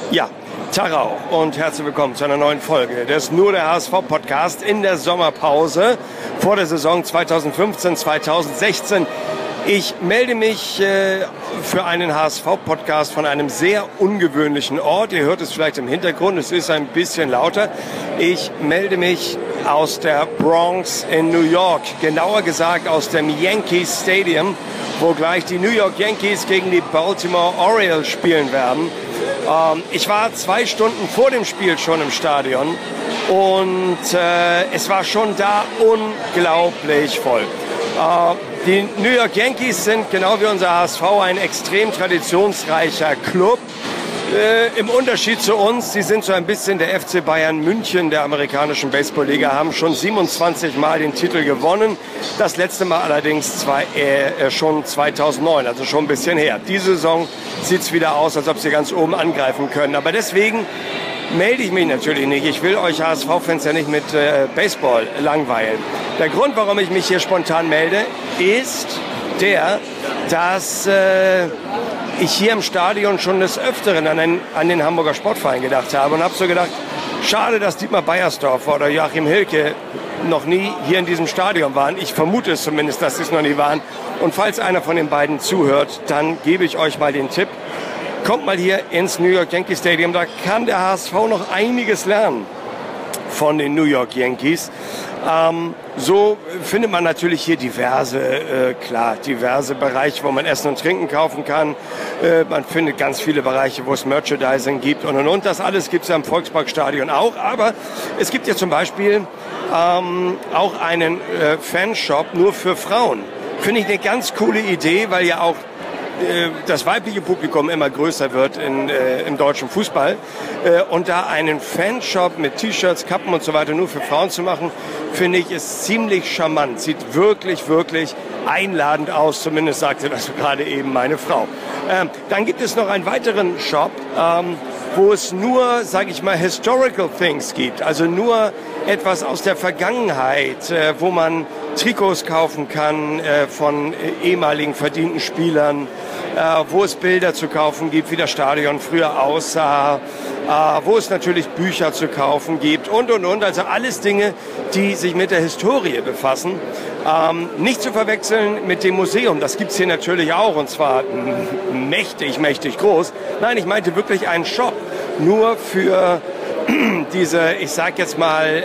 Ja, Tarau und herzlich willkommen zu einer neuen Folge des Nur der HSV-Podcast in der Sommerpause vor der Saison 2015-2016. Ich melde mich für einen HSV-Podcast von einem sehr ungewöhnlichen Ort. Ihr hört es vielleicht im Hintergrund, es ist ein bisschen lauter. Ich melde mich aus der Bronx in New York, genauer gesagt aus dem Yankee Stadium, wo gleich die New York Yankees gegen die Baltimore Orioles spielen werden. Ich war 2 Stunden vor dem Spiel schon im Stadion und es war schon da unglaublich voll. Die New York Yankees sind genau wie unser HSV ein extrem traditionsreicher Club. Im Unterschied zu uns, sie sind so ein bisschen der FC Bayern München der amerikanischen Baseballliga, haben schon 27 Mal den Titel gewonnen. Das letzte Mal allerdings schon 2009, also schon ein bisschen her. Diese Saison sieht es wieder aus, als ob sie ganz oben angreifen können. Aber deswegen melde ich mich natürlich nicht. Ich will euch HSV-Fans ja nicht mit Baseball langweilen. Der Grund, warum ich mich hier spontan melde, ist der, dass ich hier im Stadion schon des Öfteren an den Hamburger Sportverein gedacht habe und habe so gedacht, schade, dass Dietmar Beiersdorfer oder Joachim Hilke noch nie hier in diesem Stadion waren. Ich vermute es zumindest, dass sie es noch nie waren. Und falls einer von den beiden zuhört, dann gebe ich euch mal den Tipp. Kommt mal hier ins New York Yankee Stadium, da kann der HSV noch einiges lernen von den New York Yankees. So findet man natürlich hier diverse Bereiche, wo man Essen und Trinken kaufen kann. Man findet ganz viele Bereiche, wo es Merchandising gibt und. Das alles gibt es ja im Volksparkstadion auch. Aber es gibt ja zum Beispiel auch einen Fanshop nur für Frauen. Finde ich eine ganz coole Idee, weil ja auch das weibliche Publikum immer größer wird im deutschen Fußball. Und da einen Fanshop mit T-Shirts, Kappen und so weiter nur für Frauen zu machen, finde ich, ist ziemlich charmant. Sieht wirklich, wirklich einladend aus. Zumindest sagte das gerade eben meine Frau. Dann gibt es noch einen weiteren Shop, wo es nur, sage ich mal, Historical Things gibt. Also nur etwas aus der Vergangenheit, wo man Trikots kaufen kann von ehemaligen verdienten Spielern, wo es Bilder zu kaufen gibt, wie das Stadion früher aussah, wo es natürlich Bücher zu kaufen gibt und. Also alles Dinge, die sich mit der Historie befassen. Nicht zu verwechseln mit dem Museum, das gibt's hier natürlich auch und zwar mächtig groß. Nein, ich meinte wirklich einen Shop, nur für diese, ich sag jetzt mal,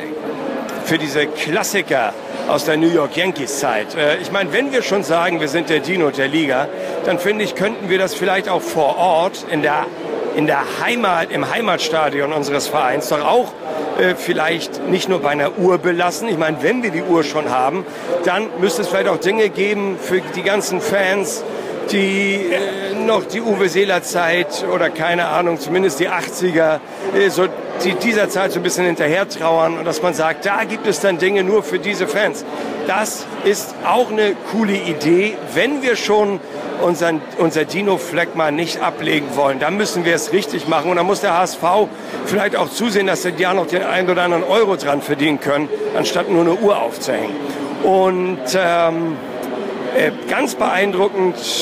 für diese Klassiker aus der New York Yankees Zeit. Ich meine, wenn wir schon sagen, wir sind der Dino der Liga, dann finde ich, könnten wir das vielleicht auch vor Ort in der Heimat, im Heimatstadion unseres Vereins doch auch vielleicht nicht nur bei einer Uhr belassen. Ich meine, wenn wir die Uhr schon haben, dann müsste es vielleicht auch Dinge geben für die ganzen Fans, die noch die Uwe Seeler Zeit oder keine Ahnung, zumindest die 80er, die dieser Zeit so ein bisschen hinterher trauern und dass man sagt, da gibt es dann Dinge nur für diese Fans. Das ist auch eine coole Idee, wenn wir schon unser Dino-Fleck mal nicht ablegen wollen. Dann müssen wir es richtig machen und dann muss der HSV vielleicht auch zusehen, dass sie ja noch den einen oder anderen Euro dran verdienen können, anstatt nur eine Uhr aufzuhängen. Und ganz beeindruckt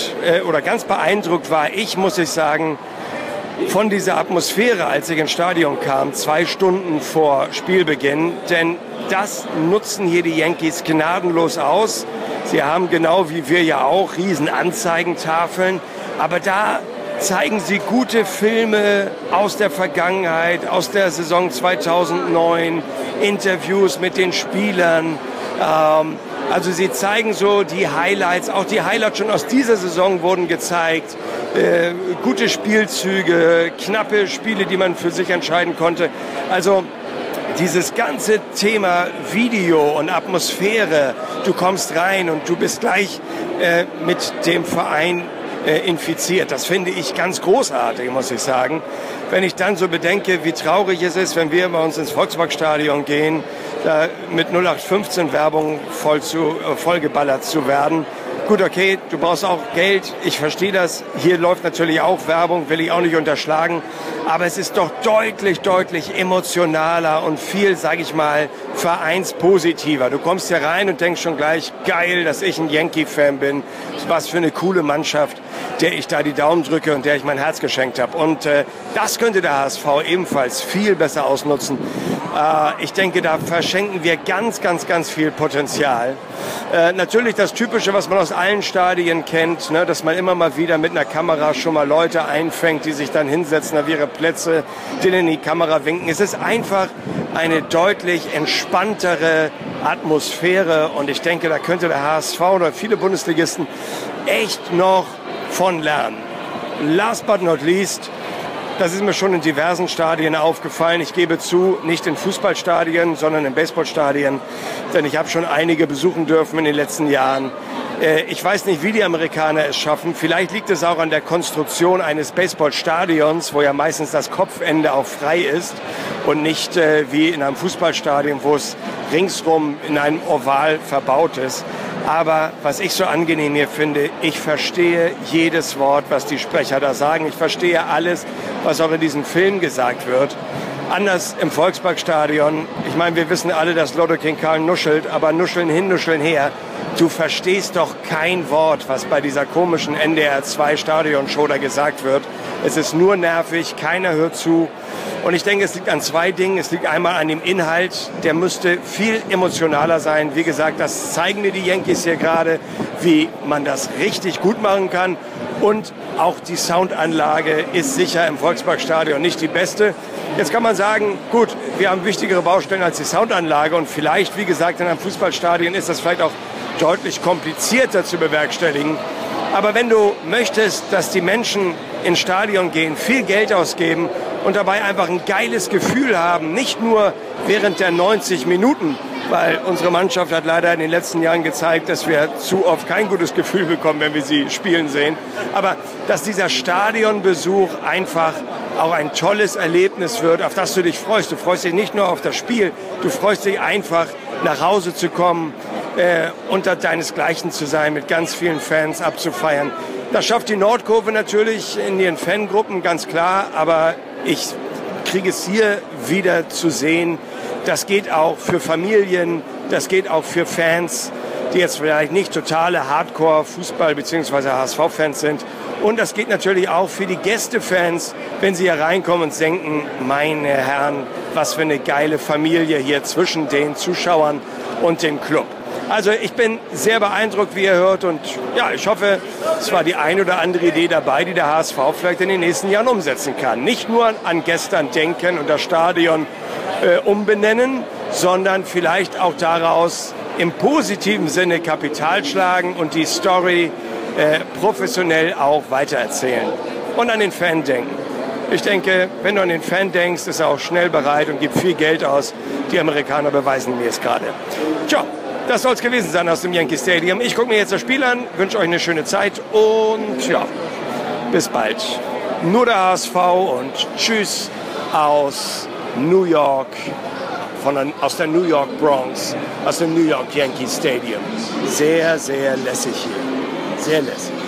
war ich, muss ich sagen, von dieser Atmosphäre, als ich ins Stadion kam, 2 Stunden vor Spielbeginn. Denn das nutzen hier die Yankees gnadenlos aus. Sie haben genau wie wir ja auch riesen Anzeigentafeln. Aber da zeigen sie gute Filme aus der Vergangenheit, aus der Saison 2009, Interviews mit den Spielern. Also sie zeigen so die Highlights, auch die Highlights schon aus dieser Saison wurden gezeigt. Gute Spielzüge, knappe Spiele, die man für sich entscheiden konnte. Also dieses ganze Thema Video und Atmosphäre, du kommst rein und du bist gleich mit dem Verein infiziert. Das finde ich ganz großartig, muss ich sagen. Wenn ich dann so bedenke, wie traurig es ist, wenn wir bei uns ins Volksparkstadion gehen, da mit 0815 Werbung vollgeballert zu werden, Gut, okay, du brauchst auch Geld, ich verstehe das. Hier läuft natürlich auch Werbung, will ich auch nicht unterschlagen. Aber es ist doch deutlich, deutlich emotionaler und viel, sage ich mal, vereinspositiver. Du kommst hier rein und denkst schon gleich, geil, dass ich ein Yankee-Fan bin. Was für eine coole Mannschaft, der ich da die Daumen drücke und der ich mein Herz geschenkt habe. Und das könnte der HSV ebenfalls viel besser ausnutzen. Ich denke, da verschenken wir ganz, ganz, ganz viel Potenzial. Natürlich das Typische, was man aus allen Stadien kennt, ne, dass man immer mal wieder mit einer Kamera schon mal Leute einfängt, die sich dann hinsetzen auf ihre Plätze, denen in die Kamera winken. Es ist einfach eine deutlich entspanntere Atmosphäre und ich denke, da könnte der HSV oder viele Bundesligisten echt noch von lernen. Last but not least, das ist mir schon in diversen Stadien aufgefallen. Ich gebe zu, nicht in Fußballstadien, sondern in Baseballstadien. Denn ich habe schon einige besuchen dürfen in den letzten Jahren. Ich weiß nicht, wie die Amerikaner es schaffen. Vielleicht liegt es auch an der Konstruktion eines Baseballstadions, wo ja meistens das Kopfende auch frei ist und nicht wie in einem Fußballstadion, wo es ringsrum in einem Oval verbaut ist. Aber was ich so angenehm hier finde, ich verstehe jedes Wort, was die Sprecher da sagen. Ich verstehe alles, was auch in diesem Film gesagt wird. Anders im Volksparkstadion. Ich meine, wir wissen alle, dass Lotto King Karl nuschelt, aber nuscheln hin, nuscheln her. Du verstehst doch kein Wort, was bei dieser komischen NDR 2 Stadionshow da gesagt wird. Es ist nur nervig, keiner hört zu. Und ich denke, es liegt an zwei Dingen. Es liegt einmal an dem Inhalt, der müsste viel emotionaler sein. Wie gesagt, das zeigen mir die Yankees hier gerade, wie man das richtig gut machen kann. Und auch die Soundanlage ist sicher im Volksparkstadion nicht die beste. Jetzt kann man sagen, gut, wir haben wichtigere Baustellen als die Soundanlage. Und vielleicht, wie gesagt, in einem Fußballstadion ist das vielleicht auch deutlich komplizierter zu bewerkstelligen. Aber wenn du möchtest, dass die Menschen ins Stadion gehen, viel Geld ausgeben und dabei einfach ein geiles Gefühl haben, nicht nur während der 90 Minuten, weil unsere Mannschaft hat leider in den letzten Jahren gezeigt, dass wir zu oft kein gutes Gefühl bekommen, wenn wir sie spielen sehen, aber dass dieser Stadionbesuch einfach auch ein tolles Erlebnis wird, auf das du dich freust. Du freust dich nicht nur auf das Spiel, du freust dich einfach, nach Hause zu kommen, unter deinesgleichen zu sein, mit ganz vielen Fans abzufeiern. Das schafft die Nordkurve natürlich in ihren Fangruppen, ganz klar, aber ich kriege es hier wieder zu sehen. Das geht auch für Familien, das geht auch für Fans, die jetzt vielleicht nicht totale Hardcore-Fußball- bzw. HSV-Fans sind. Und das geht natürlich auch für die Gästefans, wenn sie hier reinkommen und denken, meine Herren, was für eine geile Familie hier zwischen den Zuschauern und dem Club. Also ich bin sehr beeindruckt, wie ihr hört, und ja, ich hoffe, es war die ein oder andere Idee dabei, die der HSV vielleicht in den nächsten Jahren umsetzen kann. Nicht nur an gestern denken und das Stadion umbenennen, sondern vielleicht auch daraus im positiven Sinne Kapital schlagen und die Story professionell auch weitererzählen. Und an den Fan denken. Ich denke, wenn du an den Fan denkst, ist er auch schnell bereit und gibt viel Geld aus. Die Amerikaner beweisen mir es gerade. Tja, das soll es gewesen sein aus dem Yankee Stadium. Ich gucke mir jetzt das Spiel an, wünsche euch eine schöne Zeit und ja, bis bald. Nur der HSV und tschüss aus New York, aus der New York Bronx, aus dem New York Yankee Stadium. Sehr, sehr lässig hier. Sehr lässig.